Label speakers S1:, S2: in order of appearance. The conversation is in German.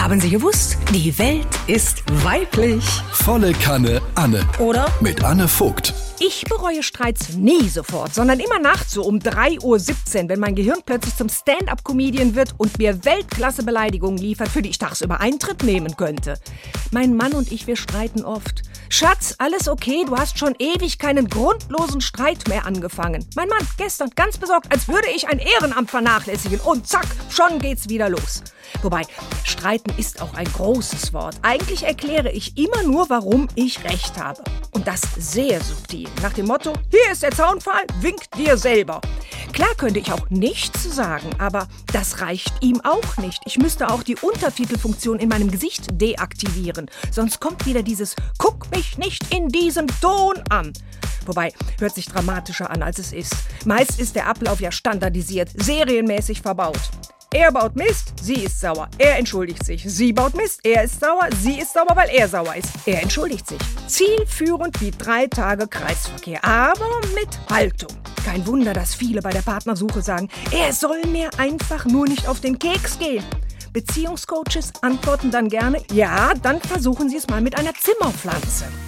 S1: Haben Sie gewusst? Die Welt ist weiblich.
S2: Volle Kanne Anne.
S1: Oder?
S2: Mit Anne Vogt.
S1: Ich bereue Streits nie sofort, sondern immer nachts so um 3:17 Uhr, wenn mein Gehirn plötzlich zum Stand-up-Comedian wird und mir Weltklasse-Beleidigungen liefert, für die ich tagsüber Eintritt nehmen könnte. Mein Mann und ich, wir streiten oft. Schatz, alles okay? Du hast schon ewig keinen grundlosen Streit mehr angefangen. Mein Mann, gestern ganz besorgt, als würde ich ein Ehrenamt vernachlässigen. Und zack, schon geht's wieder los. Wobei, streiten ist auch ein großes Wort. Eigentlich erkläre ich immer nur, warum ich recht habe. Und das sehr subtil. Nach dem Motto, hier ist der Zaunpfahl, wink dir selber. Klar könnte ich auch nichts sagen, aber das reicht ihm auch nicht. Ich müsste auch die Untertitelfunktion in meinem Gesicht deaktivieren. Sonst kommt wieder dieses Guck mich nicht in diesem Ton an. Wobei, hört sich dramatischer an, als es ist. Meist ist der Ablauf ja standardisiert, serienmäßig verbaut. Er baut Mist, sie ist sauer. Er entschuldigt sich. Sie baut Mist, er ist sauer. Sie ist sauer, weil er sauer ist. Er entschuldigt sich. Zielführend wie 3 Tage Kreisverkehr, aber mit Haltung. Kein Wunder, dass viele bei der Partnersuche sagen, er soll mir einfach nur nicht auf den Keks gehen. Beziehungscoaches antworten dann gerne, ja, dann versuchen Sie es mal mit einer Zimmerpflanze.